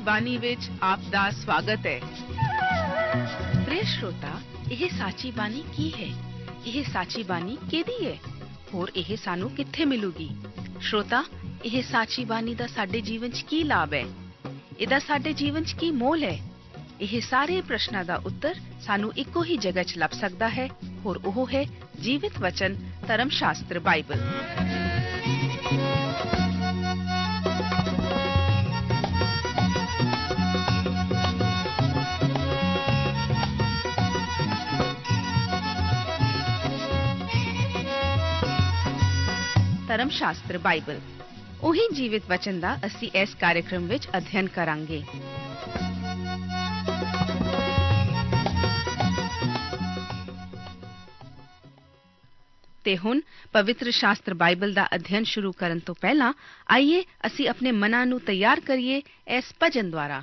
बानी विच आप दा स्वागत है। प्रिय श्रोता, यह साची बानी की है? यह साची बानी केदी है? होर यह सानू कित्थे मिलूगी? श्रोता, यह साची बानी दा साडे जीवन च की लाभ है? इहदा साडे जीवन च की मोल है? यह सारे प्रश्नां दा उत्तर सानू इक्को ही जगह च लभ सकदा है, होर ओह है जीवित वचन धर्म शास्त्र बाइबल। धर्म शास्त्र बाइबल ओही जीवित वचन दा असी इस कार्यक्रम विच अध्ययन करांगे। ते हुण पवित्र शास्त्र बाइबल दा अध्ययन शुरू करन तो पहला आइए असी अपने मनां नू तैयार करिए इस भजन द्वारा।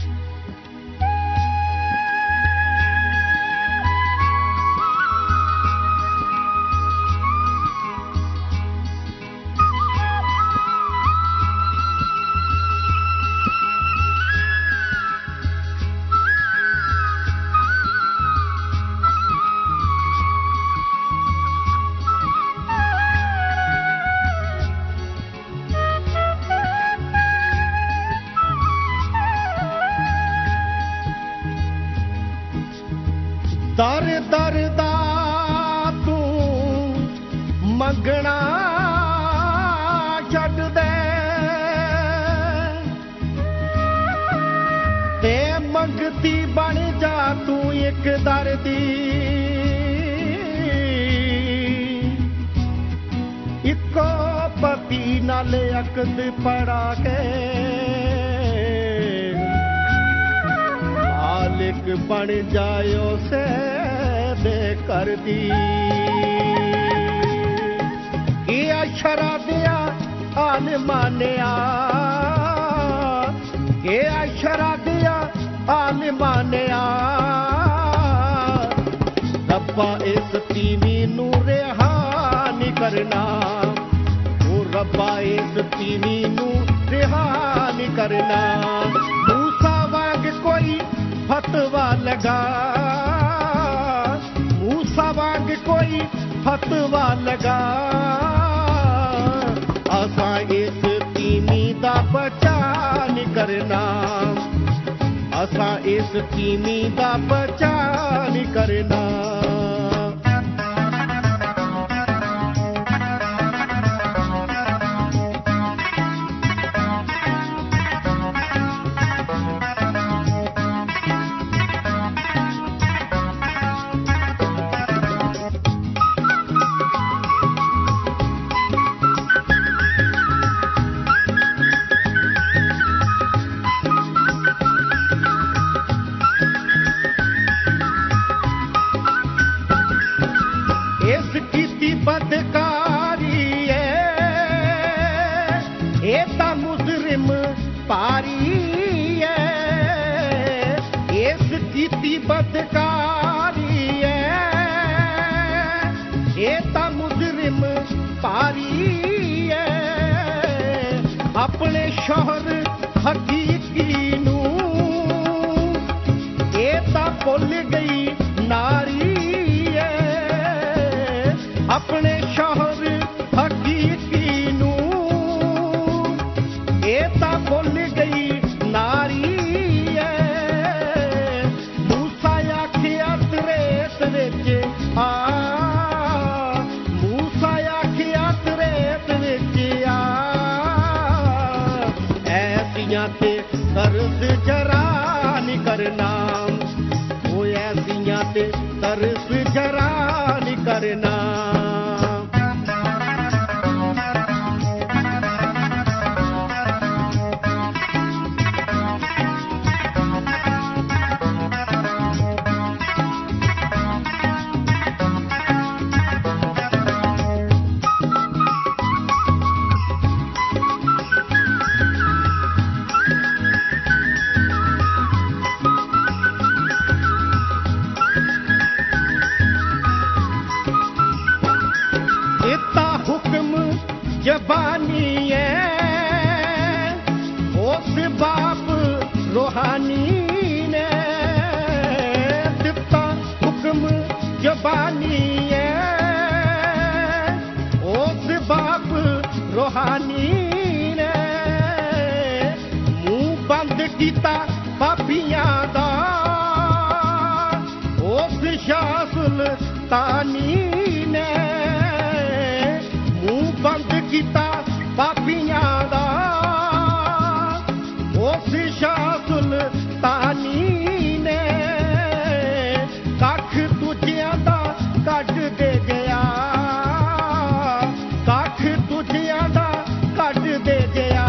दर दर दा तू मंगना छड्ड दे ते मंगती बन जा तू एक दर दी। इको पति नाल अकद पड़ा के मालिक बन जायो से दे कर दी। ये अशरा दिया आन मानिया, ये अशरा दिया आन मानिया। रब्बा इस तीवी नू रिहा नहीं करना, ओ रब्बा इस तीवी नू रिहा नहीं करना। मूसा वांग कोई फतवा लगा, मूसा वांग कोई फतवा लगा। असा इस तीमी दा बचा नहीं करना, असा इस तीमी दा बचा नहीं करना। अपने शोहर हकीकी नू ए ता भुल गई नारी है। अपने शोहर हकीकी नू ए ता भुल गई नारी है। मूसा आखिया तरेत विच आ, मूसा आखिया तरेत विच आ। ते तरस जरा नहीं करना, वो ऐसियां ते तरस जरा नहीं करना। बानी है उस बाप रूहानी ने मुंह बंद कीता पापियां दा उस शाह सुल्तानी ने मुंह बंद कीता पापियां दा उस शाह सुल्तानी ने कख तुझियां दा कट दे गया कख तुझियां दा कट दे गया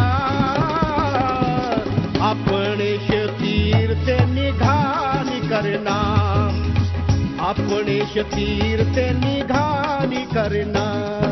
अपने शतीर ते निगाह नहीं करना अपने शतीर ते निगाह नहीं करना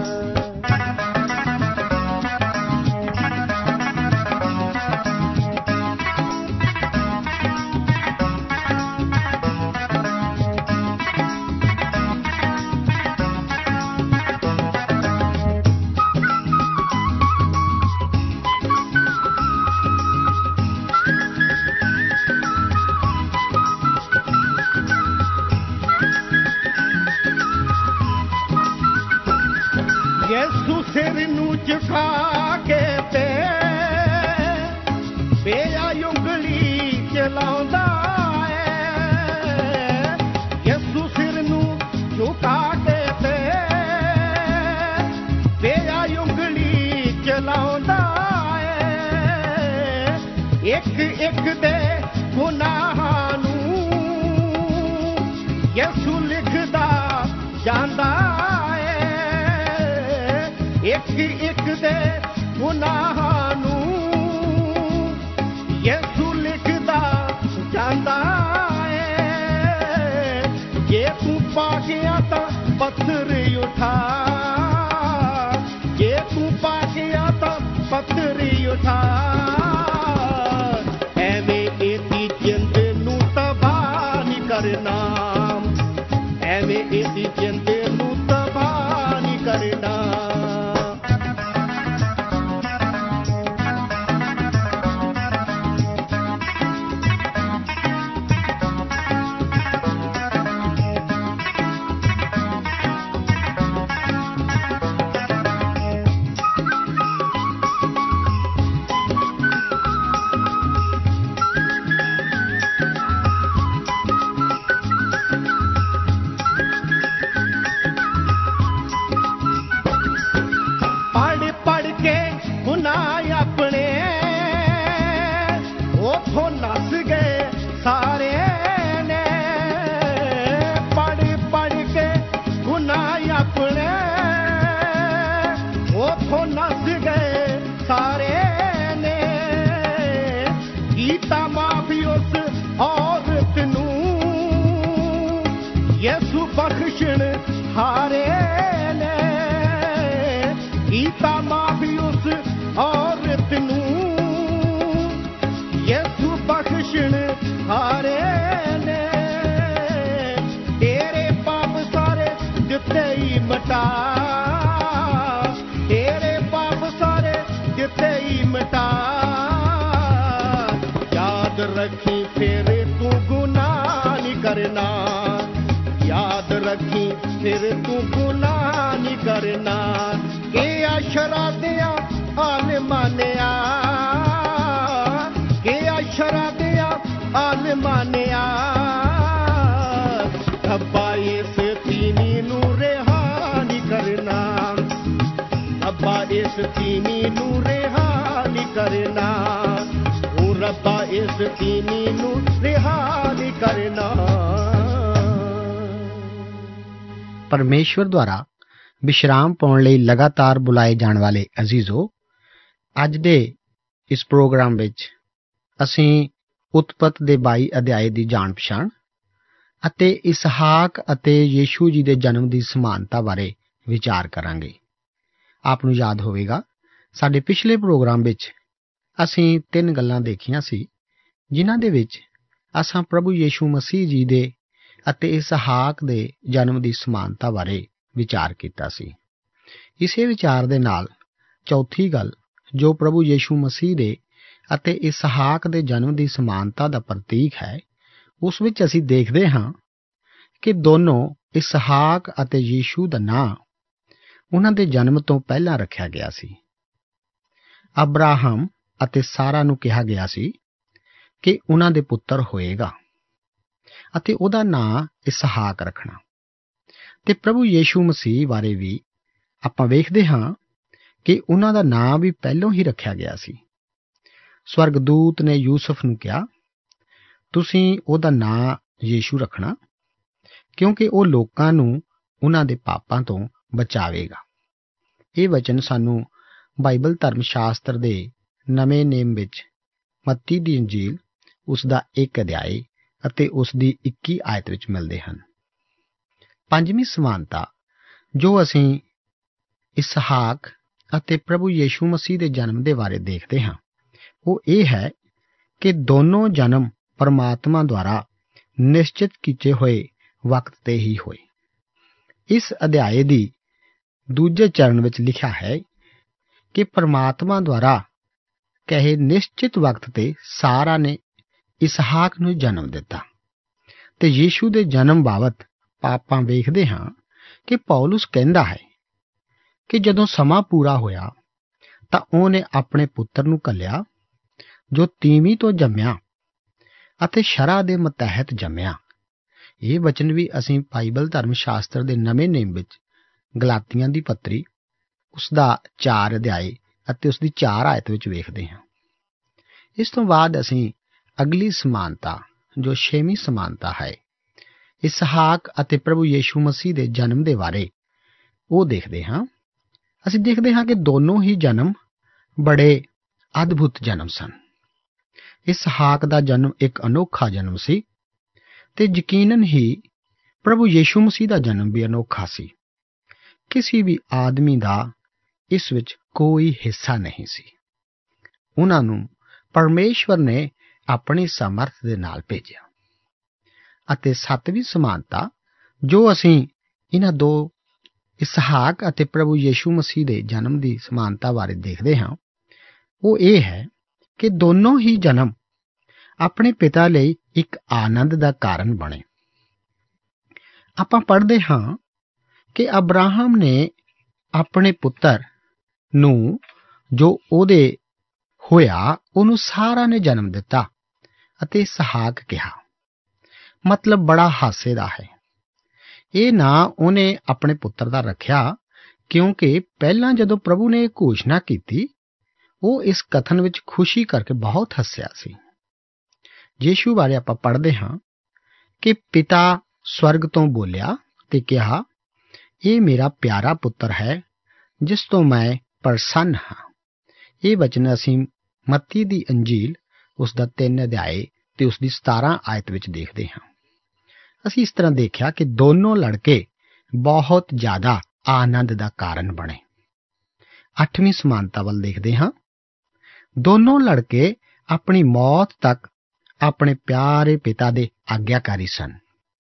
सिर नू झुका के ते बेया उंगली चलाउंदा है यसू सिर नू झुका के ते बेया उंगली चलाउंदा है एक एक दे गुनाहां नू यसू लिखदा जांदा एक एक दे गुनाहां नू यसू लिखदा जांदा है जे तू पा गया तां पत्थर उठा जे तू पा गया तां पत्थर उठा एवें एदी जिंद नू तबाह नहीं करना एवें एदी जिंद नू तबाह नहीं करना बख्शण हारे ने कीता माफी उस औरत नू यसू बख्शण हारे ने तेरे पाप सारे जिते ही मटा तेरे पाप सारे जिते ही मटा याद रखी फिर तू गुनाह नहीं करना याद रखी फिर तू गुनाह नहीं करना के अशरा दिया आल मानिया के अशरा दिया आल मानिया अब्बा इस तीनी नू रेहा नहीं करना अब्बा इस तीनी नू रेहा नहीं करना ओ रब्बा इस तीनी नू रेहा नहीं करना परमेश्वर द्वारा विश्राम पाउण लई लगातार बुलाए जाण वाले अजीजो अज दे इस प्रोग्राम विच असीं उत्पत्त दे 22 अध्याय दी जाण पछाण ਅਤੇ इसहाक ਅਤੇ ਯीशੂ जी ਦੇ ਜਨਮ ਦੀ ਸਮਾਨਤਾ ਬਾਰੇ ਵਿਚਾਰ ਕਰਾਂਗੇ। ਆਪ ਨੂੰ ਯਾਦ ਹੋਵੇਗਾ ਸਾਡੇ ਪਿਛਲੇ ਪ੍ਰੋਗਰਾਮ ਵਿੱਚ ਅਸੀਂ 3 ਗੱਲਾਂ ਦੇਖੀਆਂ ਸੀ ਜਿਨ੍ਹਾਂ ਦੇ ਵਿੱਚ ਅਸਾਂ ਪ੍ਰਭੂ ਯੀਸ਼ੂ ਮਸੀਹ ਜੀ ਦੇ ਅਤੇ इसहाक ਦੇ ਜਨਮ ਦੀ ਸਮਾਨਤਾ ਬਾਰੇ ਵਿਚਾਰ ਕੀਤਾ ਸੀ। ਇਸੇ ਵਿਚਾਰ ਦੇ ਨਾਲ ਚੌਥੀ ਗੱਲ ਜੋ ਪ੍ਰਭੂ ਯੀਸ਼ੂ ਮਸੀਹ ਦੇ ਅਤੇ इसहाक ਦੇ ਜਨਮ ਦੀ ਸਮਾਨਤਾ ਦਾ ਪ੍ਰਤੀਕ ਹੈ ਉਸ ਵਿੱਚ ਅਸੀਂ ਦੇਖਦੇ ਹਾਂ ਕਿ ਦੋਨੋਂ ਇਸਹਾਕ ਅਤੇ ਯੀਸ਼ੂ ਦਾ ਨਾਂ ਉਹਨਾਂ ਦੇ ਜਨਮ ਤੋਂ ਪਹਿਲਾਂ ਰੱਖਿਆ ਗਿਆ ਸੀ। ਅਬਰਾਹਮ ਅਤੇ ਸਾਰਾ ਨੂੰ ਕਿਹਾ ਗਿਆ ਸੀ ਕਿ ਉਹਨਾਂ ਦੇ ਪੁੱਤਰ ਹੋਏਗਾ ਅਤੇ ਉਹਦਾ ਨਾਂ ਇਸਹਾਕ ਰੱਖਣਾ। ਤੇ ਪ੍ਰਭੂ ਯੀਸ਼ੂ ਮਸੀਹ ਬਾਰੇ ਵੀ ਆਪਾਂ ਵੇਖਦੇ ਹਾਂ ਕਿ ਉਹਨਾਂ ਦਾ ਨਾਂ ਵੀ ਪਹਿਲਾਂ ਹੀ ਰੱਖਿਆ ਗਿਆ ਸੀ। ਸਵਰਗਦੂਤ ਨੇ ਯੂਸਫ ਨੂੰ ਕਿਹਾ, ਤੁਸੀਂ ਉਹਦਾ ਨਾਂ ਯੀਸ਼ੂ ਰੱਖਣਾ, ਕਿਉਂਕਿ ਉਹ ਲੋਕਾਂ ਨੂੰ ਉਹਨਾਂ ਦੇ ਪਾਪਾਂ ਤੋਂ ਬਚਾਵੇਗਾ। ਇਹ ਵਚਨ ਸਾਨੂੰ ਬਾਈਬਲ ਧਰਮ ਸ਼ਾਸਤਰ ਦੇ ਨਵੇਂ ਨੇਮ ਵਿੱਚ ਮੱਤੀ ਦੀ ਇੰਜੀਲ ਉਸ ਦਾ 1 ਅਧਿਆਇ ਅਤੇ ਉਸ ਦੀ 21 ਆਇਤ ਵਿੱਚ ਮਿਲਦੇ ਹਨ। ਪੰਜਵੀਂ ਸਮਾਨਤਾ ਜੋ ਅਸੀਂ ਇਸਹਾਕ ਅਤੇ ਪ੍ਰਭੂ ਯੀਸ਼ੂ ਮਸੀਹ ਦੇ ਜਨਮ ਦੇ ਬਾਰੇ ਦੇਖਦੇ ਹਾਂ, ਉਹ ਇਹ ਹੈ ਕਿ ਦੋਨੋਂ ਜਨਮ ਪਰਮਾਤਮਾ ਦੁਆਰਾ ਨਿਸ਼ਚਿਤ ਕੀਤੇ ਹੋਏ ਵਕਤ ਤੇ ਹੀ ਹੋਏ। ਇਸ ਅਧਿਆਏ ਦੀ ਦੂਜੇ ਚਰਨ ਵਿੱਚ ਲਿਖਿਆ ਹੈ ਕਿ ਪਰਮਾਤਮਾ ਦੁਆਰਾ ਕਹੇ ਨਿਸ਼ਚਿਤ ਵਕਤ ਤੇ ਸਾਰਾ ਨੇ ਇਸਹਾਕ ਨੂੰ ਜਨਮ ਦਿੱਤਾ। ਤੇ ਯੀਸ਼ੂ ਦੇ ਜਨਮ ਬਾਬਤ ਆਪਾਂ ਵੇਖਦੇ ਹਾਂ ਕਿ ਪੌਲੁਸ ਕਹਿੰਦਾ ਹੈ ਕਿ ਜਦੋਂ ਸਮਾਂ ਪੂਰਾ ਹੋਇਆ ਤਾਂ ਉਹਨੇ ਆਪਣੇ ਪੁੱਤਰ ਨੂੰ ਘੱਲਿਆ ਜੋ ਤੀਵੀਂ ਤੋਂ ਜੰਮਿਆ ਅਤੇ ਸ਼ਰ੍ਹਾ ਦੇ ਮਤਹਿਤ ਜੰਮਿਆ। ਇਹ ਵਚਨ ਵੀ ਅਸੀਂ ਬਾਈਬਲ ਧਰਮ ਸ਼ਾਸਤਰ ਦੇ ਨਵੇਂ ਨੇਮ ਵਿੱਚ ਗਲਾਤੀਆਂ ਦੀ ਪੱਤਰੀ ਉਸ ਦਾ 4 ਅਧਿਆਇ ਅਤੇ ਉਸ ਦੀ 4 ਆਇਤ ਵਿੱਚ ਵੇਖਦੇ ਹਾਂ। ਇਸ ਤੋਂ ਬਾਅਦ ਅਸੀਂ ਅਗਲੀ ਸਮਾਨਤਾ ਜੋ 6ਵੀਂ ਸਮਾਨਤਾ ਹੈ ਇਸਹਾਕ ਅਤੇ ਪ੍ਰਭੂ ਯੀਸ਼ੂ ਮਸੀਹ ਦੇ ਜਨਮ ਦੇ ਬਾਰੇ ਉਹ ਦੇਖਦੇ ਹਾਂ। ਅਸੀਂ ਦੇਖਦੇ ਹਾਂ ਕਿ ਦੋਨੋਂ ਹੀ ਜਨਮ ਬੜੇ ਅਦਭੁਤ ਜਨਮ ਸਨ। ਇਸਹਾਕ ਦਾ ਜਨਮ ਇੱਕ ਅਨੋਖਾ ਜਨਮ ਸੀ ਤੇ ਯਕੀਨਨ ਹੀ ਪ੍ਰਭੂ ਯੀਸ਼ੂ ਮਸੀਹ ਦਾ ਜਨਮ ਵੀ ਅਨੋਖਾ ਸੀ। ਕਿਸੇ ਵੀ ਆਦਮੀ ਦਾ ਇਸ ਵਿੱਚ ਕੋਈ ਹਿੱਸਾ ਨਹੀਂ ਸੀ। ਉਹਨਾਂ ਨੂੰ ਪਰਮੇਸ਼ਵਰ ਨੇ ਆਪਣੀ ਸਮਰਥ ਦੇ ਨਾਲ ਭੇਜਿਆ। ਅਤੇ 7ਵੀਂ ਸਮਾਨਤਾ ਜੋ ਅਸੀਂ ਇਹਨਾਂ ਦੋ ਇਸਹਾਕ ਅਤੇ ਪ੍ਰਭੂ ਯੀਸ਼ੂ ਮਸੀਹ ਦੇ ਜਨਮ ਦੀ ਸਮਾਨਤਾ ਬਾਰੇ ਦੇਖਦੇ ਹਾਂ, ਉਹ ਇਹ ਹੈ ਕਿ ਦੋਨੋਂ ਹੀ ਜਨਮ ਆਪਣੇ ਪਿਤਾ ਲਈ ਇੱਕ ਆਨੰਦ ਦਾ ਕਾਰਨ ਬਣੇ। ਆਪਾਂ ਪੜ੍ਹਦੇ ਹਾਂ ਕਿ ਅਬਰਾਹਮ ਨੇ ਆਪਣੇ ਪੁੱਤਰ ਨੂੰ ਜੋ ਉਹਦੇ ਹੋਇਆ ਉਹਨੂੰ ਸਾਰਾ ਨੇ ਜਨਮ ਦਿੱਤਾ ਅਤੇ ਇਸਹਾਕ ਕਿਹਾ। ਮਤਲਬ ਬੜਾ ਹਾਸੇ ਦਾ ਹੈ। ਇਹ ਨਾਂ ਉਹਨੇ ਆਪਣੇ ਪੁੱਤਰ ਦਾ ਰੱਖਿਆ ਕਿਉਂਕਿ ਪਹਿਲਾਂ ਜਦੋਂ ਪ੍ਰਭੂ ਨੇ ਇਹ ਘੋਸ਼ਣਾ ਕੀਤੀ ਉਹ ਇਸ ਕਥਨ ਵਿੱਚ ਖੁਸ਼ੀ ਕਰਕੇ ਬਹੁਤ ਹੱਸਿਆ ਸੀ। ਯੀਸ਼ੂ ਬਾਰੇ ਆਪਾਂ ਪੜ੍ਹਦੇ ਹਾਂ ਕਿ ਪਿਤਾ ਸਵਰਗ ਤੋਂ ਬੋਲਿਆ ਤੇ ਕਿਹਾ, ਇਹ ਮੇਰਾ ਪਿਆਰਾ ਪੁੱਤਰ ਹੈ ਜਿਸ ਤੋਂ ਮੈਂ ਪ੍ਰਸੰਨ ਹਾਂ। ਇਹ ਵਚਨ ਅਸੀਂ ਮੱਤੀ ਦੀ ਅੰਜੀਲ ਉਸ ਦਾ 3 ਅਧਿਆਇ ਤੇ ਉਸ ਦੀ 17 ਆਇਤ ਵਿੱਚ ਦੇਖਦੇ ਹਾਂ। ਅਸੀਂ ਇਸ ਤਰ੍ਹਾਂ ਦੇਖਿਆ ਕਿ ਦੋਨੋਂ ਲੜਕੇ ਬਹੁਤ ਜ਼ਿਆਦਾ ਆਨੰਦ ਦਾ ਕਾਰਨ ਬਣੇ। 8ਵੀਂ ਸਮਾਨਤਾ ਵੱਲ ਦੇਖਦੇ ਹਾਂ। ਦੋਨੋਂ ਲੜਕੇ ਆਪਣੀ ਮੌਤ ਤੱਕ ਆਪਣੇ ਪਿਆਰੇ ਪਿਤਾ ਦੇ ਆਗਿਆਕਾਰੀ ਸਨ।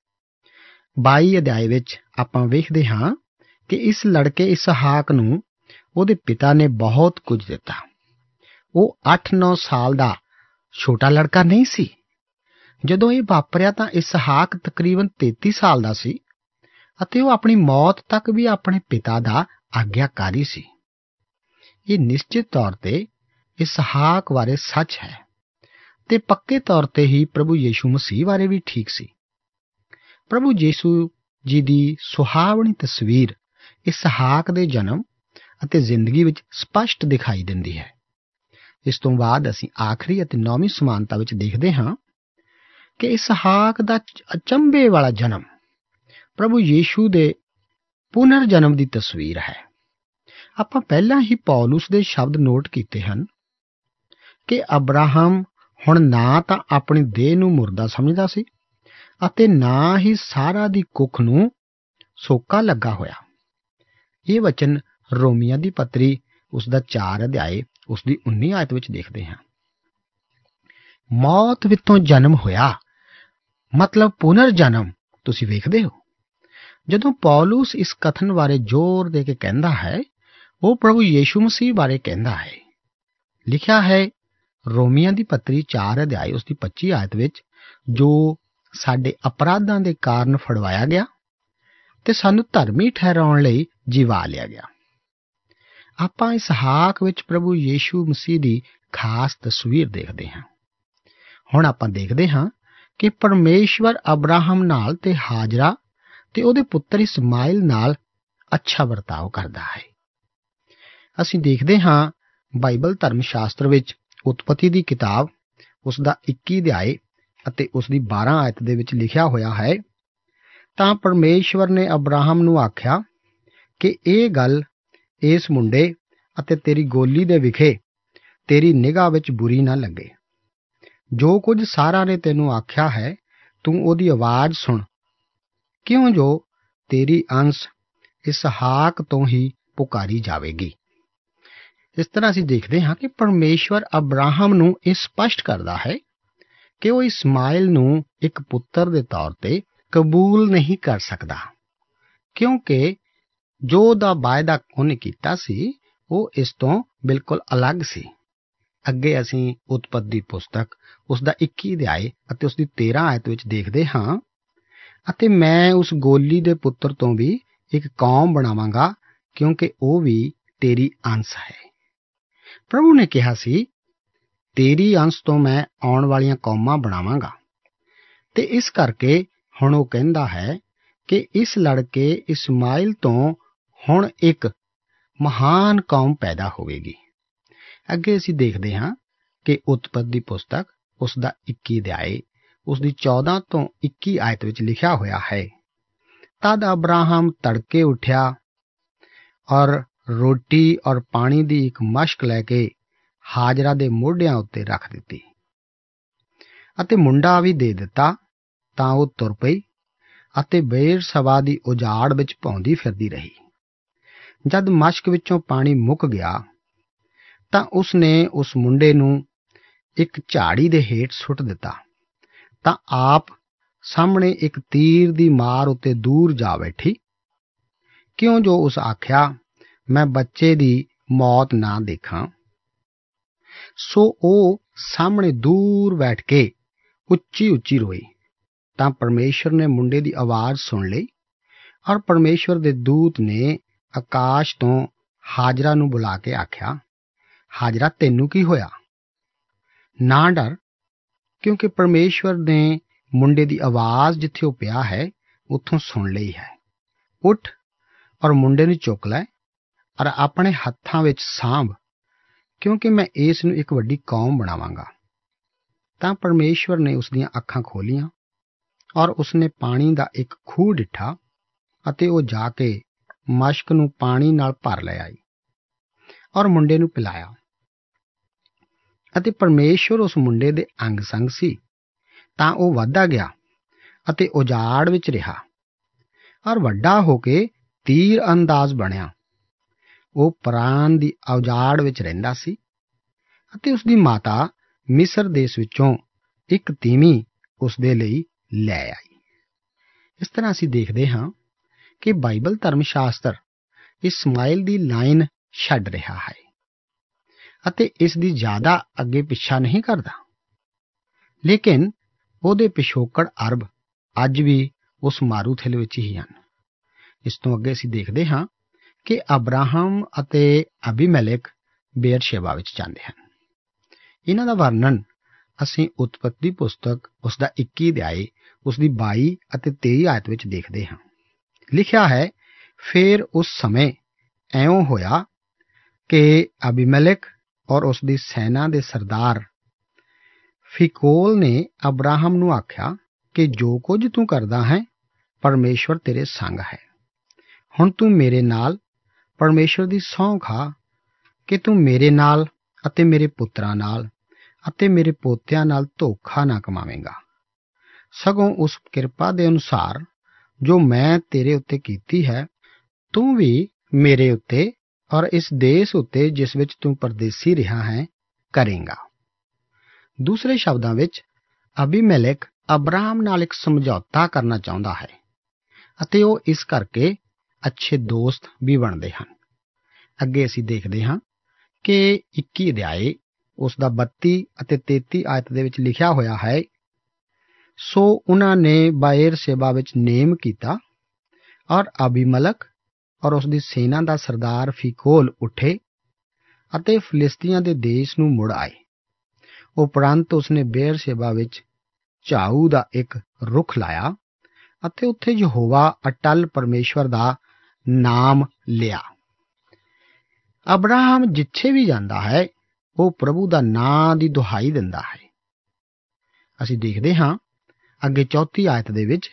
22 ਅਧਿਆਇ ਵਿੱਚ ਆਪਾਂ ਵੇਖਦੇ ਹਾਂ ਕਿ ਇਸ ਲੜਕੇ ਇਸਹਾਕ ਨੂੰ ਉਹਦੇ ਪਿਤਾ ਨੇ ਬਹੁਤ ਕੁਝ ਦਿੱਤਾ। ਉਹ 8-9 ਸਾਲ ਦਾ ਛੋਟਾ ਲੜਕਾ ਨਹੀਂ ਸੀ। ਜਦੋਂ ਇਹ ਵਾਪਰਿਆ ਤਾਂ ਇਸਹਾਕ ਤਕਰੀਬਨ 33 ਸਾਲ ਦਾ ਸੀ ਅਤੇ ਉਹ ਆਪਣੀ ਮੌਤ ਤੱਕ ਵੀ ਆਪਣੇ ਪਿਤਾ ਦਾ ਆਗਿਆਕਾਰੀ ਸੀ। ਇਹ ਨਿਸ਼ਚਿਤ ਤੌਰ ਤੇ ਇਸਹਾਕ ਬਾਰੇ ਸੱਚ ਹੈ ਤੇ ਪੱਕੇ ਤੌਰ ਤੇ ਹੀ ਪ੍ਰਭੂ ਯੀਸ਼ੂ ਮਸੀਹ ਬਾਰੇ ਵੀ ਠੀਕ ਸੀ। ਪ੍ਰਭੂ ਯੀਸ਼ੂ ਜੀ ਦੀ ਸੁਹਾਵਣੀ ਤਸਵੀਰ ਇਸਹਾਕ ਦੇ ਜਨਮ ਅਤੇ ਜ਼ਿੰਦਗੀ ਵਿੱਚ ਸਪਸ਼ਟ ਦਿਖਾਈ ਦਿੰਦੀ ਹੈ। ਇਸ ਤੋਂ ਬਾਅਦ ਅਸੀਂ ਆਖਰੀ ਅਤੇ 9ਵੀਂ ਸਮਾਨਤਾ ਵਿੱਚ ਦੇਖਦੇ ਹਾਂ ਕਿ ਇਸਹਾਕ ਦਾ ਅਚੰਭੇ ਵਾਲਾ ਜਨਮ ਪ੍ਰਭੂ ਯੀਸ਼ੂ ਦੇ ਪੁਨਰ ਜਨਮ ਦੀ ਤਸਵੀਰ ਹੈ। ਆਪਾਂ ਪਹਿਲਾਂ ਹੀ ਪੌਲੁਸ ਦੇ ਸ਼ਬਦ ਨੋਟ ਕੀਤੇ ਹਨ ਕਿ ਅਬਰਾਹਮ ਹੁਣ ਨਾ ਤਾਂ ਆਪਣੀ ਦੇਹ ਨੂੰ ਮੁਰਦਾ ਸਮਝਦਾ ਸੀ ਅਤੇ ਨਾ ਹੀ ਸਾਰਾ ਦੀ ਕੁੱਖ ਨੂੰ ਸੋਕਾ ਲੱਗਾ ਹੋਇਆ। ਇਹ ਵਚਨ ਰੋਮੀਆਂ ਦੀ ਪੱਤਰੀ ਉਸ ਦਾ 4 ਅਧਿਆਇ ਉਸ ਦੀ 19 ਆਇਤ ਵਿੱਚ ਦੇਖਦੇ ਹਾਂ। ਮੌਤ ਵਿੱਚੋਂ ਜਨਮ ਹੋਇਆ ਮਤਲਬ ਪੁਨਰ ਜਨਮ। ਤੁਸੀਂ ਵੇਖਦੇ ਹੋ ਜਦੋਂ ਪੌਲੁਸ ਇਸ ਕਥਨ ਬਾਰੇ ਜ਼ੋਰ ਦੇ ਕੇ ਕਹਿੰਦਾ ਹੈ ਉਹ ਪ੍ਰਭੂ ਯੀਸ਼ੂ ਮਸੀਹ ਬਾਰੇ ਕਹਿੰਦਾ ਹੈ। ਲਿਖਿਆ ਹੈ ਰੋਮੀਆਂ ਦੀ ਪੱਤਰੀ 4 ਅਧਿਆਇ ਉਸ ਦੀ 25 ਆਇਤ ਵਿੱਚ, ਜੋ ਸਾਡੇ ਅਪਰਾਧਾਂ ਦੇ ਕਾਰਨ ਫੜਵਾਇਆ ਗਿਆ ਤੇ ਸਾਨੂੰ ਧਰਮੀ ਠਹਿਰਾਉਣ ਲਈ ਜਿਵਾ ਲਿਆ ਗਿਆ। ਆਪਾਂ ਇਸਹਾਕ ਵਿੱਚ ਪ੍ਰਭੂ ਯੀਸ਼ੂ ਮਸੀਹ ਦੀ ਖਾਸ ਤਸਵੀਰ ਦੇਖਦੇ ਹਾਂ। ਹੁਣ ਆਪਾਂ ਦੇਖਦੇ ਹਾਂ ਕਿ ਪਰਮੇਸ਼ਵਰ ਅਬਰਾਹਮ ਨਾਲ ਤੇ ਹਾਜਰਾ ਤੇ ਉਹਦੇ ਪੁੱਤਰ ਇਸਮਾਇਲ ਨਾਲ ਅੱਛਾ ਵਰਤਾਓ ਕਰਦਾ ਹੈ। ਅਸੀਂ ਦੇਖਦੇ ਹਾਂ ਬਾਈਬਲ ਧਰਮ ਸ਼ਾਸਤਰ ਵਿੱਚ ਉਤਪਤੀ ਦੀ ਕਿਤਾਬ ਉਸ ਦਾ 21 ਅਧਿਆਇ ਅਤੇ ਉਸ ਦੀ 12 ਆਇਤ ਦੇ ਵਿੱਚ ਲਿਖਿਆ ਹੋਇਆ ਹੈ, ਤਾਂ ਪਰਮੇਸ਼ਵਰ ਨੇ ਅਬਰਾਹਮ ਨੂੰ ਆਖਿਆ ਕਿ ਇਹ ਗੱਲ ਇਸ ਮੁੰਡੇ ਅਤੇ ਤੇਰੀ ਗੋਲੀ ਦੇ ਵਿਖੇ ਤੇਰੀ ਨਿਗਾਹ ਵਿੱਚ ਬੁਰੀ ਨਾ ਲੱਗੇ। ਜੋ ਕੁਝ ਸਾਰਾ ਨੇ ਤੈਨੂੰ ਆਖਿਆ ਹੈ ਤੂੰ ਉਹਦੀ ਆਵਾਜ਼ ਸੁਣ, ਕਿਉਂ ਜੋ ਤੇਰੀ ਅੰਸ਼ ਇਸਹਾਕ ਤੋਂ ਹੀ ਪੁਕਾਰੀ ਜਾਵੇਗੀ। ਇਸ ਤਰ੍ਹਾਂ ਅਸੀਂ ਦੇਖਦੇ ਹਾਂ ਕਿ ਪਰਮੇਸ਼ਵਰ ਅਬਰਾਹਮ ਨੂੰ ਇਹ ਸਪਸ਼ਟ ਕਰਦਾ ਹੈ ਕਿ ਉਹ ਇਸਮਾਇਲ ਨੂੰ ਇੱਕ ਪੁੱਤਰ ਦੇ ਤੌਰ ਤੇ ਕਬੂਲ ਨਹੀਂ ਕਰ ਸਕਦਾ, ਕਿਉਂਕਿ ਜੋ ਉਹਦਾ ਵਾਅਦਾ ਉਹਨੇ ਕੀਤਾ ਸੀ ਉਹ ਇਸ ਤੋਂ ਬਿਲਕੁਲ ਅਲੱਗ ਸੀ। ਅੱਗੇ ਅਸੀਂ ਉਤਪਤੀ ਦੀ ਪੁਸਤਕ ਉਸ ਦਾ 21 ਅਧਿਆਇ ਅਤੇ ਉਸ ਦੀ 13 ਆਇਤ ਵਿੱਚ ਦੇਖਦੇ ਹਾਂ, ਅਤੇ ਮੈਂ ਉਸ ਗੋਲੀ ਦੇ ਪੁੱਤਰ ਤੋਂ ਵੀ ਇੱਕ ਕੌਮ ਬਣਾਵਾਂਗਾ, ਕਿਉਂਕਿ ਉਹ ਵੀ ਤੇਰੀ ਅੰਸ਼ ਹੈ। ਪ੍ਰਭੂ ਨੇ ਕਿਹਾ ਸੀ, ਤੇਰੀ ਅੰਸ਼ ਤੋਂ ਮੈਂ ਆਉਣ ਵਾਲੀਆਂ ਕੌਮਾਂ ਬਣਾਵਾਂਗਾ, ਤੇ ਇਸ ਕਰਕੇ ਹੁਣ ਉਹ ਕਹਿੰਦਾ ਹੈ ਕਿ ਇਸ ਲੜਕੇ ਇਸਮਾਇਲ ਤੋਂ ਹੁਣ ਇੱਕ ਮਹਾਨ ਕੌਮ ਪੈਦਾ ਹੋਵੇਗੀ। ਅੱਗੇ ਅਸੀਂ ਦੇਖਦੇ ਹਾਂ ਕਿ ਉਤਪਤੀ ਦੀ ਪੁਸਤਕ ਉਸ ਦਾ 21 ਅਧਿਆਇ ਉਸ ਦੀ 14 ਤੋਂ 21 ਆਇਤ ਵਿੱਚ ਲਿਖਿਆ ਹੋਇਆ ਹੈ, ਤਦ ਅਬਰਾਹਮ ਤੜਕੇ ਉੱਠਿਆ ਔਰ ਰੋਟੀ ਔਰ ਪਾਣੀ ਦੀ ਇੱਕ ਮਸ਼ਕ ਲੈ ਕੇ ਹਾਜਰਾ ਦੇ ਮੋਢਿਆਂ ਉੱਤੇ ਰੱਖ ਦਿੱਤੀ ਅਤੇ ਮੁੰਡਾ ਵੀ ਦੇ ਦਿੱਤਾ, ਤਾਂ ਉਹ ਤੁਰ ਪਈ ਅਤੇ ਬੇਰਸ਼ਬਾ ਦੀ ਉਜਾੜ ਵਿੱਚ ਭੌਂਦੀ ਫਿਰਦੀ ਰਹੀ। ਜਦ ਮਸ਼ਕ ਵਿੱਚੋਂ ਪਾਣੀ ਮੁੱਕ ਗਿਆ ਤਾਂ ਉਸਨੇ ਉਸ ਮੁੰਡੇ ਨੂੰ ਇੱਕ ਝਾੜੀ ਦੇ ਹੇਠ ਸੁੱਟ ਦਿੱਤਾ, ਤਾਂ ਆਪ ਸਾਹਮਣੇ ਇੱਕ ਤੀਰ ਦੀ ਮਾਰ ਉੱਤੇ ਦੂਰ ਜਾ ਬੈਠੀ, ਕਿਉਂ ਜੋ ਉਸ ਆਖਿਆ, ਮੈਂ ਬੱਚੇ ਦੀ ਮੌਤ ਨਾ ਦੇਖਾਂ। ਸੋ ਉਹ ਸਾਹਮਣੇ ਦੂਰ ਬੈਠ ਕੇ ਉੱਚੀ ਉੱਚੀ ਰੋਈ। ਤਾਂ ਪਰਮੇਸ਼ਵਰ ਨੇ ਮੁੰਡੇ ਦੀ ਆਵਾਜ਼ ਸੁਣ ਲਈ, ਔਰ ਪਰਮੇਸ਼ਵਰ ਦੇ ਦੂਤ ਨੇ ਆਕਾਸ਼ ਤੋਂ ਹਾਜਰਾ ਨੂੰ ਬੁਲਾ ਕੇ ਆਖਿਆ, ਹਾਜਰਾ ਤੈਨੂੰ ਕੀ ਹੋਇਆ? ਨਾ ਡਰ, ਕਿਉਂਕਿ ਪਰਮੇਸ਼ਵਰ ਨੇ ਮੁੰਡੇ ਦੀ ਆਵਾਜ਼ ਜਿੱਥੇ ਉਹ ਪਿਆ ਹੈ ਉੱਥੋਂ ਸੁਣ ਲਈ ਹੈ। ਉੱਠ ਔਰ ਮੁੰਡੇ ਨੂੰ ਚੁੱਕ ਲੈ ਔਰ ਆਪਣੇ ਹੱਥਾਂ ਵਿੱਚ ਸਾਂਭ, ਕਿਉਂਕਿ ਮੈਂ ਇਸ ਨੂੰ ਇੱਕ ਵੱਡੀ ਕੌਮ ਬਣਾਵਾਂਗਾ। ਤਾਂ ਪਰਮੇਸ਼ਵਰ ਨੇ ਉਸ ਦੀਆਂ ਅੱਖਾਂ ਖੋਲੀਆਂ ਔਰ ਉਸਨੇ ਪਾਣੀ ਦਾ ਇੱਕ ਖੂਹ ਡਿੱਠਾ, ਅਤੇ ਉਹ ਜਾ ਕੇ ਮਸ਼ਕ ਨੂੰ ਪਾਣੀ ਨਾਲ ਭਰ ਲੈ ਆਈ ਔਰ ਮੁੰਡੇ ਨੂੰ ਪਿਲਾਇਆ। ਅਤੇ ਪਰਮੇਸ਼ਵਰ ਉਸ ਮੁੰਡੇ ਦੇ ਅੰਗ ਸੰਗ ਸੀ, ਤਾਂ ਉਹ ਵੱਧਦਾ ਗਿਆ ਅਤੇ ਉਜਾੜ ਵਿੱਚ ਰਿਹਾ ਔਰ ਵੱਡਾ ਹੋ ਕੇ ਤੀਰ ਅੰਦਾਜ਼ ਬਣਿਆ। ਉਹ ਪਰਾਨ ਦੀ ਉਜਾੜ ਵਿੱਚ ਰਹਿੰਦਾ ਸੀ, ਅਤੇ ਉਸ ਦੀ ਮਾਤਾ ਮਿਸਰ ਦੇਸ਼ ਵਿੱਚੋਂ ਇੱਕ ਤੀਵੀਂ ਉਸ ਦੇ ਲਈ ਲੈ ਆਈ। ਇਸ ਤਰ੍ਹਾਂ ਅਸੀਂ ਦੇਖਦੇ ਹਾਂ ਕਿ ਬਾਈਬਲ ਧਰਮ ਸ਼ਾਸਤਰ ਇਸਮਾਇਲ ਦੀ ਲਾਈਨ ਛੱਡ ਰਿਹਾ ਹੈ ਅਤੇ ਇਸ ਦੀ ਜ਼ਿਆਦਾ ਅੱਗੇ ਪਿੱਛਾ ਨਹੀਂ ਕਰਦਾ, ਲੇਕਿਨ ਉਹਦੇ ਪਿਛੋਕੜ ਅਰਬ ਅੱਜ ਵੀ ਉਸ ਮਾਰੂਥਲ ਵਿੱਚ ਹੀ ਹਨ। ਇਸ ਤੋਂ ਅੱਗੇ ਅਸੀਂ ਦੇਖਦੇ ਹਾਂ ਕਿ ਅਬਰਾਹਮ ਅਤੇ ਅਬੀਮੈਲਕ ਬੇਅਰਸ਼ੇਬਾ ਵਿੱਚ ਜਾਂਦੇ ਹਨ। ਇਹਨਾਂ ਦਾ ਵਰਣਨ ਅਸੀਂ ਉਤਪਤੀ ਦੀ ਪੁਸਤਕ ਉਸ ਦਾ 21 ਅਧਿਆਇ ਉਸ ਦੀ 22 ਅਤੇ 23 ਆਇਤ ਵਿੱਚ ਦੇਖਦੇ ਹਾਂ। ਲਿਖਿਆ ਹੈ, ਫਿਰ ਉਸ ਸਮੇਂ ਐਉਂ ਹੋਇਆ ਕਿ ਅਬੀਮੈਲਕ ਔਰ ਉਸ ਦੀ ਸੈਨਾ ਦੇ ਸਰਦਾਰ ਫਿਕੋਲ ਨੇ ਅਬਰਾਹਮ ਨੂੰ ਆਖਿਆ ਕਿ ਜੋ ਕੁਝ ਤੂੰ ਕਰਦਾ ਹੈ ਪਰਮੇਸ਼ਵਰ ਤੇਰੇ ਸੰਗ ਹੈ। ਹੁਣ ਤੂੰ ਮੇਰੇ ਨਾਲ ਪਰਮੇਸ਼ਵਰ ਦੀ ਸਹੁੰ ਖਾ ਕਿ ਤੂੰ ਮੇਰੇ ਨਾਲ ਅਤੇ ਮੇਰੇ ਪੁੱਤਰਾਂ ਨਾਲ ਅਤੇ ਮੇਰੇ ਪੋਤਿਆਂ ਨਾਲ ਧੋਖਾ ਨਾ ਕਮਾਵੇਂਗਾ, ਸਗੋਂ ਉਸ ਕਿਰਪਾ ਦੇ ਅਨੁਸਾਰ ਜੋ ਮੈਂ ਤੇਰੇ ਉੱਤੇ ਕੀਤੀ ਹੈ ਤੂੰ ਵੀ ਮੇਰੇ ਉੱਤੇ ਔਰ ਇਸ ਦੇਸ਼ ਉੱਤੇ ਜਿਸ ਵਿੱਚ ਤੂੰ ਪਰਦੇਸੀ ਰਿਹਾ ਹੈ ਕਰੇਂਗਾ। ਦੂਸਰੇ ਸ਼ਬਦਾਂ ਵਿੱਚ ਅਬੀਮੈਲਕ ਅਬਰਾਹਮ ਨਾਲ ਇੱਕ ਸਮਝੌਤਾ ਕਰਨਾ ਚਾਹੁੰਦਾ ਹੈ, ਅਤੇ ਉਹ ਇਸ ਕਰਕੇ ਅੱਛੇ ਦੋਸਤ ਵੀ ਬਣਦੇ ਹਨ। ਅੱਗੇ ਅਸੀਂ ਦੇਖਦੇ ਹਾਂ ਕਿ 21 ਅਧਿਆਇ ਉਸ ਦਾ 32 ਅਤੇ 33 ਆਇਤ ਦੇ ਵਿੱਚ ਲਿਖਿਆ ਹੋਇਆ ਹੈ, ਸੋ ਉਹਨਾਂ ਨੇ ਬਏਰਸ਼ੇਬਾ ਵਿੱਚ ਨੇਮ ਕੀਤਾ ਔਰ ਅਬੀਮਲਕ ਔਰ ਉਸ ਦੀ ਸੈਨਾ ਦਾ ਸਰਦਾਰ ਫੀਕੋਲ ਉੱਠੇ ਅਤੇ ਫਿਲਿਸਤੀਆਂ ਦੇ ਦੇਸ਼ ਨੂੰ ਮੁੜ ਆਏ। ਉਪਰੰਤ ਉਸਨੇ ਬੇਰਸ਼ੇਬਾ ਵਿੱਚ ਝਾਊ ਦਾ ਇੱਕ ਰੁੱਖ ਲਾਇਆ ਅਤੇ ਉੱਥੇ ਯਹੋਵਾ ਅਟਲ ਪਰਮੇਸ਼ਵਰ ਦਾ ਨਾਮ ਲਿਆ। ਅਬਰਾਹਮ ਜਿੱਥੇ ਵੀ ਜਾਂਦਾ ਹੈ ਉਹ ਪ੍ਰਭੂ ਦਾ ਨਾਂ ਦੀ ਦੁਹਾਈ ਦਿੰਦਾ ਹੈ। ਅਸੀਂ ਦੇਖਦੇ ਹਾਂ ਅੱਗੇ 34 ਆਇਤ ਦੇ ਵਿੱਚ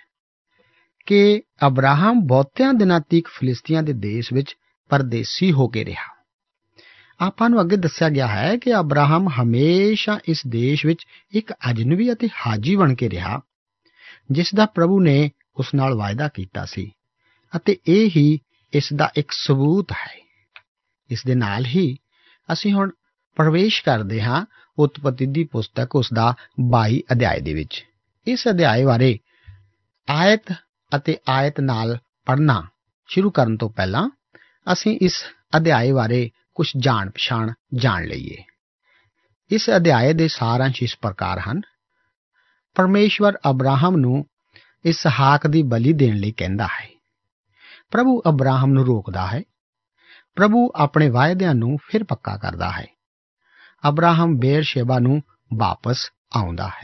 ਕਿ ਅਬਰਾਹਮ ਬਹੁਤਿਆਂ ਦਿਨਾਂ ਤੀਕ ਫਿਲਿਸਤੀਆਂ ਦੇ ਦੇਸ਼ ਵਿੱਚ ਪਰਦੇਸੀ ਹੋ ਕੇ ਰਿਹਾ। ਆਪਾਂ ਨੂੰ ਅੱਗੇ ਦੱਸਿਆ ਗਿਆ ਹੈ ਕਿ ਅਬਰਾਹਮ ਹਮੇਸ਼ਾ ਇਸ ਦੇਸ਼ ਵਿੱਚ ਇੱਕ ਅਜਨਬੀ ਅਤੇ ਹਾਜੀ ਬਣ ਕੇ ਰਿਹਾ, ਜਿਸ ਦਾ ਪ੍ਰਭੂ ਨੇ ਉਸ ਨਾਲ ਵਾਅਦਾ ਕੀਤਾ ਸੀ, ਅਤੇ ਇਹ ਹੀ ਇਸ ਦਾ ਇੱਕ ਸਬੂਤ ਹੈ। ਇਸ ਦੇ ਨਾਲ ਹੀ ਅਸੀਂ ਹੁਣ ਪ੍ਰਵੇਸ਼ ਕਰਦੇ ਹਾਂ ਉਤਪਤੀ ਦੀ ਪੁਸਤਕ ਉਸ ਦਾ 22 ਅਧਿਆਇ ਦੇ ਵਿੱਚ। ਇਸ ਅਧਿਆਇ ਬਾਰੇ ਆਇਤ ਅਤੇ ਆਇਤ ਨਾਲ ਪੜ੍ਹਨਾ ਸ਼ੁਰੂ ਕਰਨ ਤੋਂ ਪਹਿਲਾਂ ਅਸੀਂ ਇਸ ਅਧਿਆਇ ਬਾਰੇ ਕੁਝ ਜਾਣ ਪਛਾਣ ਜਾਣ ਲਈਏ। ਇਸ ਅਧਿਆਇ ਦੇ ਸਾਰਾਂਸ਼ ਇਸ ਪ੍ਰਕਾਰ ਹਨ। ਪਰਮੇਸ਼ਵਰ ਅਬਰਾਹਮ ਨੂੰ ਇਸਹਾਕ ਦੀ ਬਲੀ ਦੇਣ ਲਈ ਕਹਿੰਦਾ ਹੈ। ਪ੍ਰਭੂ ਅਬਰਾਹਮ ਨੂੰ ਰੋਕਦਾ ਹੈ। ਪ੍ਰਭੂ ਆਪਣੇ ਵਾਅਦਿਆਂ ਨੂੰ ਫਿਰ ਪੱਕਾ ਕਰਦਾ ਹੈ। ਅਬਰਾਹਮ ਬੇਰਸ਼ੇਬਾ ਨੂੰ ਵਾਪਸ ਆਉਂਦਾ ਹੈ।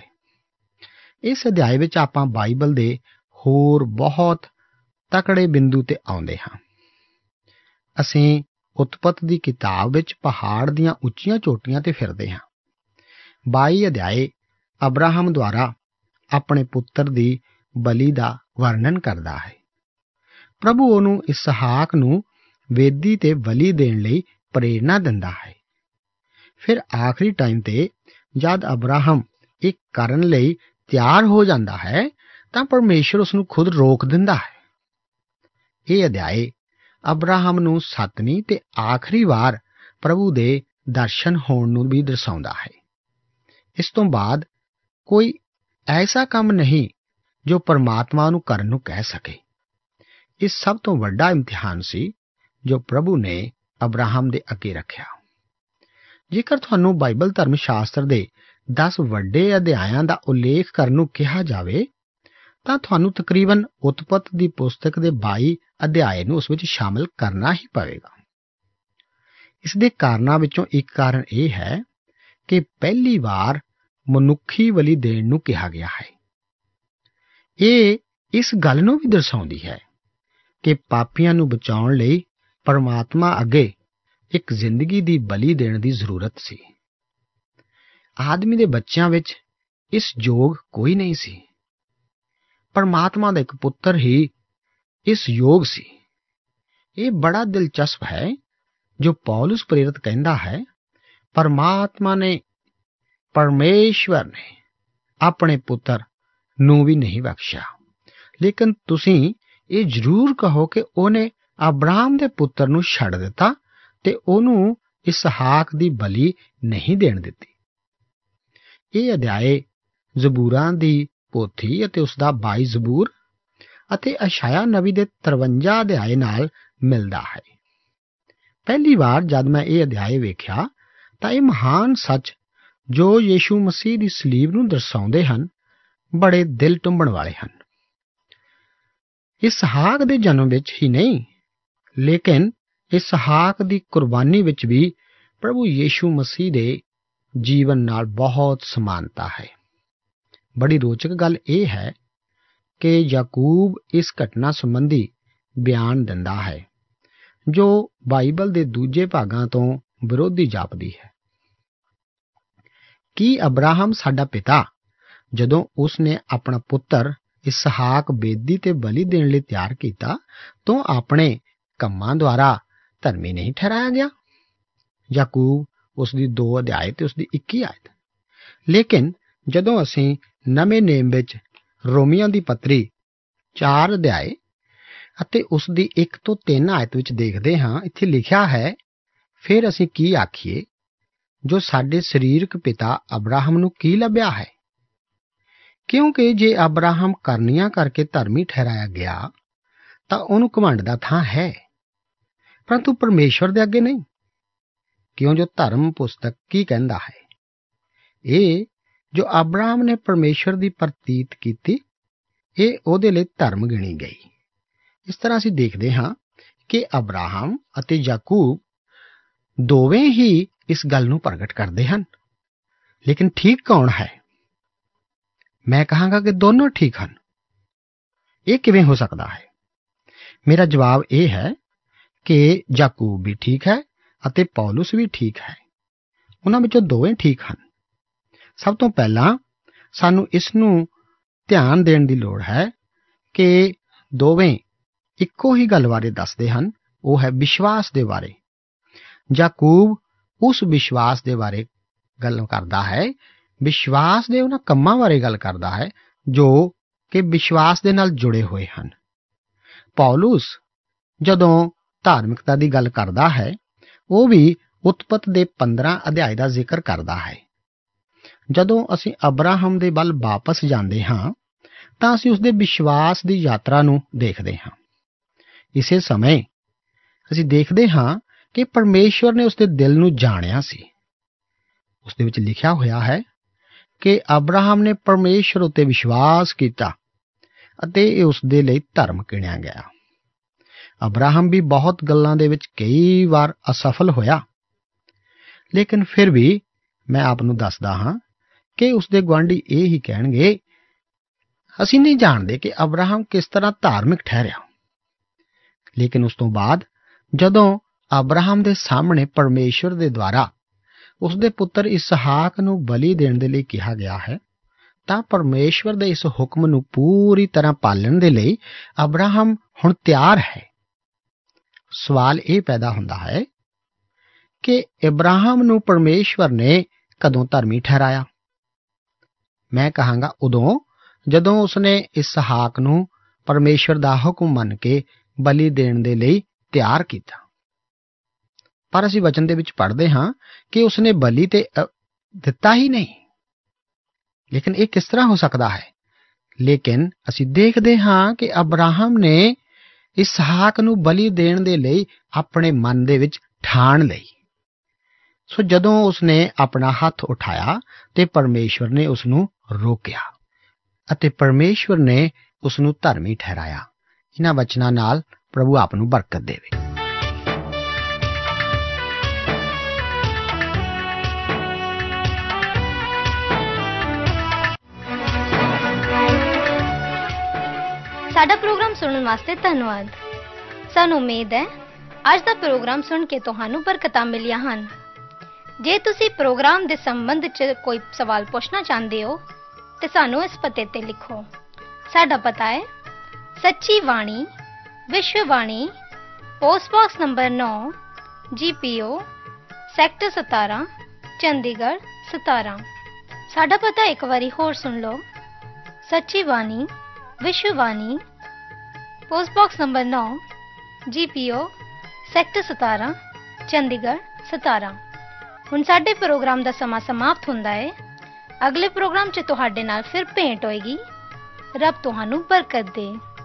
ਇਸ ਅਧਿਆਇ ਵਿੱਚ ਆਪਾਂ ਬਾਈਬਲ ਦੇ ਹੋਰ ਬਹੁਤ ਤਕੜੇ ਬਿੰਦੂ ਤੇ ਆਉਂਦੇ ਹਾਂ। ਅਸੀਂ ਉਤਪਤ ਦੀ ਕਿਤਾਬ ਵਿੱਚ ਪਹਾੜ ਦੀਆਂ ਉੱਚੀਆਂ ਚੋਟੀਆਂ ਤੇ ਫਿਰਦੇ ਹਾਂ। 22 ਅਧਿਆਇ ਅਬਰਾਹਮ ਦੁਆਰਾ ਆਪਣੇ ਪੁੱਤਰ ਦੀ ਬਲੀ ਦਾ ਵਰਣਨ ਕਰਦਾ ਹੈ। ਪ੍ਰਭੂ ਉਹਨੂੰ ਇਸਹਾਕ ਨੂੰ ਵੇਦੀ ਤੇ ਬਲੀ ਦੇਣ ਲਈ ਪ੍ਰੇਰਨਾ ਦਿੰਦਾ ਹੈ। ਫਿਰ ਆਖਰੀ ਟਾਈਮ ਤੇ ਜਦ ਅਬਰਾਹਮ ਇਹ ਕਰਨ ਲਈ ਤਿਆਰ ਹੋ ਜਾਂਦਾ ਹੈ ਤਾਂ ਪਰਮੇਸ਼ਰ ਉਸ ਨੂੰ ਖੁਦ ਰੋਕ ਦਿੰਦਾ ਹੈ। ਇਹ ਅਧਿਆਇ ਅਬਰਾਹਮ ਨੂੰ 7ਵੀਂ ਤੇ ਆਖਰੀ ਵਾਰ ਪ੍ਰਭੂ ਦੇ ਦਰਸ਼ਨ ਹੋਣ ਨੂੰ ਵੀ ਦਰਸਾਉਂਦਾ ਹੈ। ਇਸ ਤੋਂ ਬਾਅਦ ਕੋਈ ਐਸਾ ਕੰਮ ਨਹੀਂ ਜੋ ਪਰਮਾਤਮਾ ਨੂੰ ਕਰਨ ਨੂੰ ਕਹਿ ਸਕੇ। ਇਹ ਸਭ ਤੋਂ ਵੱਡਾ ਇਮਤਿਹਾਨ ਸੀ ਜੋ ਪ੍ਰਭੂ ਨੇ ਅਬਰਾਹਮ ਦੇ ਅੱਗੇ ਰੱਖਿਆ। ਜੇਕਰ ਤੁਹਾਨੂੰ ਬਾਈਬਲ ਧਰਮ ਸ਼ਾਸਤਰ ਦੇ 10 ਵੱਡੇ ਅਧਿਆਇਆਂ ਦਾ ਉਲੇਖ ਕਰਨ ਨੂੰ ਕਿਹਾ ਜਾਵੇ ਤਾਂ ਤੁਹਾਨੂੰ ਤਕਰੀਬਨ ਉਤਪਤ ਦੀ ਪੁਸਤਕ ਦੇ 22 ਅਧਿਆਏ ਨੂੰ ਉਸ ਵਿੱਚ ਸ਼ਾਮਲ ਕਰਨਾ ਹੀ ਪਵੇਗਾ। ਇਸ ਦੇ ਕਾਰਨਾਂ ਵਿੱਚੋਂ ਇੱਕ ਕਾਰਨ ਇਹ ਹੈ ਕਿ ਪਹਿਲੀ ਵਾਰ ਮਨੁੱਖੀ ਬਲੀ ਦੇਣ ਨੂੰ ਕਿਹਾ ਗਿਆ ਹੈ। ਇਹ ਇਸ ਗੱਲ ਨੂੰ ਵੀ ਦਰਸਾਉਂਦੀ ਹੈ ਕਿ ਪਾਪੀਆਂ ਨੂੰ ਬਚਾਉਣ ਲਈ ਪਰਮਾਤਮਾ ਅੱਗੇ ਇੱਕ ਜ਼ਿੰਦਗੀ ਦੀ ਬਲੀ ਦੇਣ ਦੀ ਜ਼ਰੂਰਤ ਸੀ। ਆਦਮੀ ਦੇ ਬੱਚਿਆਂ ਵਿੱਚ ਇਸ ਯੋਗ ਕੋਈ ਨਹੀਂ ਸੀ। ਪਰਮਾਤਮਾ ਦਾ ਇੱਕ ਪੁੱਤਰ ਹੀ ਇਸ ਯੋਗ ਸੀ। ਇਹ ਬੜਾ ਦਿਲਚਸਪ ਹੈ ਜੋ ਪੌਲੁਸ ਪ੍ਰੇਰਿਤ ਕਹਿੰਦਾ ਹੈ, ਪਰਮੇਸ਼ਵਰ ਨੇ ਆਪਣੇ ਪੁੱਤਰ ਨੂੰ ਵੀ ਨਹੀਂ ਬਖਸ਼ਿਆ, ਲੇਕਿਨ ਤੁਸੀਂ ਇਹ ਜ਼ਰੂਰ ਕਹੋ ਕਿ ਉਹਨੇ ਅਬਰਾਹਮ ਦੇ ਪੁੱਤਰ ਨੂੰ ਛੱਡ ਦਿੱਤਾ ਤੇ ਉਹਨੂੰ ਇਸਹਾਕ ਦੀ ਬਲੀ ਨਹੀਂ ਦੇਣ ਦਿੱਤੀ। ਇਹ ਅਧਿਆਇ ਜ਼ਬੂਰਾਂ ਦੀ ਪੋਥੀ ਅਤੇ ਉਸ ਦਾ 22 ਜ਼ਬੂਰ ਅਤੇ ਅਸ਼ਾਇਆ ਨਬੀ ਦੇ 53 ਅਧਿਆਇ ਨਾਲ ਮਿਲਦਾ ਹੈ। ਪਹਿਲੀ ਵਾਰ ਜਦ ਮੈਂ ਇਹ ਅਧਿਆਇ ਵੇਖਿਆ ਤਾਂ ਇਹ ਮਹਾਨ ਸੱਚ ਜੋ ਯੀਸ਼ੂ ਮਸੀਹ ਦੀ ਸਲੀਬ ਨੂੰ ਦਰਸਾਉਂਦੇ ਹਨ ਬੜੇ ਦਿਲ ਟੁੰਬਣ ਵਾਲੇ ਹਨ। ਇਸਹਾਕ ਦੇ ਜਨਮ ਵਿੱਚ ਹੀ ਨਹੀਂ, ਲੇਕਿਨ ਇਸਹਾਕ ਦੀ ਕੁਰਬਾਨੀ ਵਿੱਚ ਵੀ ਪ੍ਰਭੂ ਯੀਸ਼ੂ ਮਸੀਹ ਦੇ ਜੀਵਨ ਨਾਲ ਬਹੁਤ ਸਮਾਨਤਾ ਹੈ। ਬੜੀ ਰੋਚਕ ਗੱਲ ਇਹ ਹੈ ਕਿ ਯਾਕੂਬ ਇਸ ਘਟਨਾ ਸੰਬੰਧੀ ਬਿਆਨ ਦਿੰਦਾ ਹੈ ਜੋ ਬਾਈਬਲ ਦੇ ਦੂਜੇ ਭਾਗਾਂ ਤੋਂ ਵਿਰੋਧੀ ਜਾਪਦੀ ਹੈ। ਕੀ ਅਬਰਾਹਮ ਸਾਡਾ ਪਿਤਾ ਜਦੋਂ ਉਸ ਨੇ ਆਪਣਾ ਪੁੱਤਰ ਇਸਹਾਕ ਬੇਦੀ ਤੇ ਬਲੀ ਦੇਣ ਲਈ ਤਿਆਰ ਕੀਤਾ ਤਾਂ ਆਪਣੇ ਕੰਮਾਂ ਦੁਆਰਾ ਧਰਮੀ ਨਹੀਂ ਠਹਿਰਾਇਆ ਗਿਆ? ਯਾਕੂਬ ਉਸ ਦੀ 2 ਅਧਿਆਇ ਤੇ ਉਸ ਦੀ 21 ਆਇਤ। ਲੇਕਿਨ ਜਦੋਂ ਅਸੀਂ ਨਵੇਂ ਨੇਮ ਵਿੱਚ ਰੋਮੀਆਂ ਦੀ ਪੱਤਰੀ 4 ਅਧਿਆਇ ਅਤੇ ਉਸ ਦੀ 1 ਤੋਂ 3 ਆਇਤ ਵਿੱਚ ਦੇਖਦੇ ਹਾਂ, ਇੱਥੇ ਲਿਖਿਆ ਹੈ, ਫਿਰ ਅਸੀਂ ਕੀ ਆਖੀਏ ਜੋ ਸਾਡੇ ਸਰੀਰਕ ਪਿਤਾ ਅਬਰਾਹਮ ਨੂੰ ਕੀ ਲੱਭਿਆ ਹੈ? ਕਿਉਂਕਿ ਜੇ ਅਬਰਾਹਮ ਕਰਨੀਆਂ ਕਰਕੇ ਧਰਮੀ ਠਹਿਰਾਇਆ ਗਿਆ ਤਾਂ ਉਹਨੂੰ ਘਮੰਡ ਦਾ ਥਾਂ ਹੈ, ਪਰੰਤੂ ਪਰਮੇਸ਼ਵਰ ਦੇ ਅੱਗੇ ਨਹੀਂ। ਕਿਉਂ ਜੋ ਧਰਮ ਪੁਸਤਕ ਕੀ ਕਹਿੰਦਾ ਹੈ? ਇਹ ਜੋ ਅਬਰਾਹਮ ਨੇ ਪਰਮੇਸ਼ਵਰ ਦੀ ਪ੍ਰਤੀਤ ਕੀਤੀ, ਇਹ ਉਹਦੇ ਲਈ ਧਰਮ ਗਿਣੀ ਗਈ। ਇਸ ਤਰ੍ਹਾਂ ਅਸੀਂ ਦੇਖਦੇ ਹਾਂ ਕਿ ਅਬਰਾਹਮ ਅਤੇ ਯਾਕੂਬ ਦੋਵੇਂ ਹੀ ਇਸ ਗੱਲ ਨੂੰ ਪ੍ਰਗਟ ਕਰਦੇ ਹਨ। ਲੇਕਿਨ ਠੀਕ ਕੌਣ ਹੈ? ਮੈਂ ਕਹਾਂਗਾ ਕਿ ਦੋਨੋਂ ਠੀਕ ਹਨ। ਇਹ ਕਿਵੇਂ ਹੋ ਸਕਦਾ ਹੈ? ਮੇਰਾ ਜਵਾਬ ਇਹ ਹੈ ਕਿ ਯਾਕੂਬ ਵੀ ਠੀਕ ਹੈ ਅਤੇ ਪੌਲੁਸ ਵੀ ਠੀਕ ਹੈ। ਉਹਨਾਂ ਵਿੱਚੋਂ ਦੋਵੇਂ ਠੀਕ ਹਨ। ਸਭ ਤੋਂ ਪਹਿਲਾਂ ਸਾਨੂੰ ਇਸ ਨੂੰ ਧਿਆਨ ਦੇਣ ਦੀ ਲੋੜ ਹੈ ਕਿ ਦੋਵੇਂ ਇੱਕੋ ਹੀ ਗੱਲ ਬਾਰੇ ਦੱਸਦੇ ਹਨ, ਉਹ ਹੈ ਵਿਸ਼ਵਾਸ ਦੇ ਬਾਰੇ। ਯਾਕੂਬ ਉਸ ਵਿਸ਼ਵਾਸ ਦੇ ਬਾਰੇ ਗੱਲ ਕਰਦਾ ਹੈ, ਵਿਸ਼ਵਾਸ ਦੇ ਉਹਨਾਂ ਕੰਮਾਂ ਬਾਰੇ ਗੱਲ ਕਰਦਾ ਹੈ ਜੋ ਕਿ ਵਿਸ਼ਵਾਸ ਦੇ ਨਾਲ ਜੁੜੇ ਹੋਏ ਹਨ। ਪੌਲੁਸ ਜਦੋਂ ਧਾਰਮਿਕਤਾ ਦੀ ਗੱਲ ਕਰਦਾ ਹੈ, ਉਹ ਵੀ ਉਤਪਤ ਦੇ 15 ਅਧਿਆਇ ਦਾ ਜ਼ਿਕਰ ਕਰਦਾ ਹੈ। ਜਦੋਂ ਅਸੀਂ ਅਬਰਾਹਮ ਦੇ ਵੱਲ ਵਾਪਸ ਜਾਂਦੇ ਹਾਂ ਤਾਂ ਅਸੀਂ ਉਸਦੇ ਵਿਸ਼ਵਾਸ ਦੀ ਯਾਤਰਾ ਨੂੰ ਦੇਖਦੇ ਹਾਂ। ਇਸੇ ਸਮੇਂ ਅਸੀਂ ਦੇਖਦੇ ਹਾਂ ਕਿ ਪਰਮੇਸ਼ਵਰ ਨੇ ਉਸਦੇ ਦਿਲ ਨੂੰ ਜਾਣਿਆ ਸੀ। ਉਸਦੇ ਵਿੱਚ ਲਿਖਿਆ ਹੋਇਆ ਹੈ ਕਿ ਅਬਰਾਹਮ ਨੇ ਪਰਮੇਸ਼ਵਰ ਉੱਤੇ ਵਿਸ਼ਵਾਸ ਕੀਤਾ ਅਤੇ ਇਹ ਉਸਦੇ ਲਈ ਧਰਮ ਗਿਣਿਆ ਗਿਆ। ਅਬਰਾਹਮ ਵੀ ਬਹੁਤ ਗੱਲਾਂ ਦੇ ਵਿੱਚ ਕਈ ਵਾਰ ਅਸਫਲ ਹੋਇਆ, ਲੇਕਿਨ ਫਿਰ ਵੀ ਮੈਂ ਆਪ ਨੂੰ ਦੱਸਦਾ ਹਾਂ ਕਿ ਉਸਦੇ ਗੁਆਂਢੀ ਇਹ ਹੀ ਕਹਿਣਗੇ, ਅਸੀਂ ਨਹੀਂ ਜਾਣਦੇ ਕਿ ਅਬਰਾਹਮ ਕਿਸ ਤਰ੍ਹਾਂ ਧਾਰਮਿਕ ਠਹਿਰਿਆ। ਲੇਕਿਨ ਉਸ ਤੋਂ ਬਾਅਦ ਜਦੋਂ ਅਬਰਾਹਮ ਦੇ ਸਾਹਮਣੇ ਪਰਮੇਸ਼ਵਰ ਦੇ ਦੁਆਰਾ ਉਸਦੇ ਪੁੱਤਰ ਇਸਹਾਕ ਨੂੰ ਬਲੀ ਦੇਣ ਦੇ ਲਈ ਕਿਹਾ ਗਿਆ ਹੈ, ਤਾਂ ਪਰਮੇਸ਼ਵਰ ਦੇ ਇਸ ਹੁਕਮ ਨੂੰ ਪੂਰੀ ਤਰ੍ਹਾਂ ਪਾਲਣ ਦੇ ਲਈ ਅਬਰਾਹਮ ਹੁਣ ਤਿਆਰ ਹੈ। ਸਵਾਲ ਇਹ ਪੈਦਾ ਹੁੰਦਾ ਹੈ ਕਿ ਅਬਰਾਹਮ ਨੂੰ ਪਰਮੇਸ਼ਵਰ ਨੇ ਕਦੋਂ ਧਰਮੀ ਠਹਿਰਾਇਆ? ਮੈਂ ਕਹਾਂਗਾ ਉਦੋਂ ਜਦੋਂ ਉਸਨੇ ਇਸਹਾਕ ਨੂੰ ਪਰਮੇਸ਼ਵਰ ਦਾ ਹੁਕਮ ਮੰਨ ਕੇ ਬਲੀ ਦੇਣ ਦੇ ਲਈ ਤਿਆਰ ਕੀਤਾ। ਪਰ ਅਸੀਂ ਵਚਨ ਦੇ ਵਿੱਚ ਪੜ੍ਹਦੇ ਹਾਂ ਕਿ ਉਸਨੇ ਬਲੀ ਤੇ ਦਿੱਤਾ ਹੀ ਨਹੀਂ। ਲੇਕਿਨ ਇਹ ਕਿਸ ਤਰ੍ਹਾਂ ਹੋ ਸਕਦਾ ਹੈ? ਲੇਕਿਨ ਅਸੀਂ ਦੇਖਦੇ ਹਾਂ ਕਿ ਅਬਰਾਹਮ ਨੇ ਇਸਹਾਕ ਨੂੰ ਬਲੀ ਦੇਣ ਦੇ ਲਈ ਆਪਣੇ ਮਨ ਦੇ ਵਿੱਚ ਠਾਣ ਲਈ। ਸੋ ਜਦੋਂ ਉਸਨੇ ਆਪਣਾ ਹੱਥ ਉਠਾਇਆ ਤੇ ਪਰਮੇਸ਼ਵਰ ਨੇ ਉਸ ਨੂੰ ਰੋਕਿਆ ਅਤੇ ਪਰਮੇਸ਼ਵਰ ਨੇ ਉਸ ਨੂੰ ਧਰਮੀ ਠਹਿਰਾਇਆ। ਇਹਨਾਂ ਵਚਨਾਂ ਨਾਲ ਪ੍ਰਭੂ ਆਪ ਨੂੰ ਬਰਕਤ ਦੇਵੇ। ਸਾਡਾ ਪ੍ਰੋਗਰਾਮ ਸੁਣਨ ਵਾਸਤੇ ਧੰਨਵਾਦ। ਸਾਨੂੰ ਉਮੀਦ ਹੈ ਅੱਜ ਦਾ ਪ੍ਰੋਗਰਾਮ ਸੁਣ ਕੇ ਤੁਹਾਨੂੰ ਬਰਕਤਾਂ ਮਿਲੀਆਂ ਹਨ। ਜੇ ਤੁਸੀਂ ਪ੍ਰੋਗਰਾਮ ਦੇ ਸੰਬੰਧ ਵਿੱਚ ਕੋਈ ਸਵਾਲ ਪੁੱਛਣਾ ਚਾਹੁੰਦੇ ਹੋ ਤੇ ਸਾਨੂੰ ਇਸ ਪਤੇ ਤੇ ਲਿਖੋ। ਸਾਡਾ ਪਤਾ ਹੈ ਸੱਚੀ ਬਾਣੀ ਵਿਸ਼ਵ ਬਾਣੀ, post box number 9, GPO, sector 17, Chandigarh 17। ਸਾਡਾ ਪਤਾ ਇੱਕ ਵਾਰੀ ਹੋਰ ਸੁਣ ਲਓ। ਸੱਚੀ ਬਾਣੀ ਵਿਸ਼ਵ ਬਾਣੀ, post box number 9, GPO, sector 17, Chandigarh 17। ਹੁਣ ਸਾਡੇ ਪ੍ਰੋਗਰਾਮ ਦਾ ਸਮਾਂ ਸਮਾਪਤ ਹੁੰਦਾ ਹੈ। ਅਗਲੇ ਪ੍ਰੋਗਰਾਮ 'ਚ ਤੁਹਾਡੇ ਨਾਲ ਫਿਰ ਭੇਂਟ ਹੋਏਗੀ। ਰੱਬ ਤੁਹਾਨੂੰ ਬਰਕਤ ਦੇ।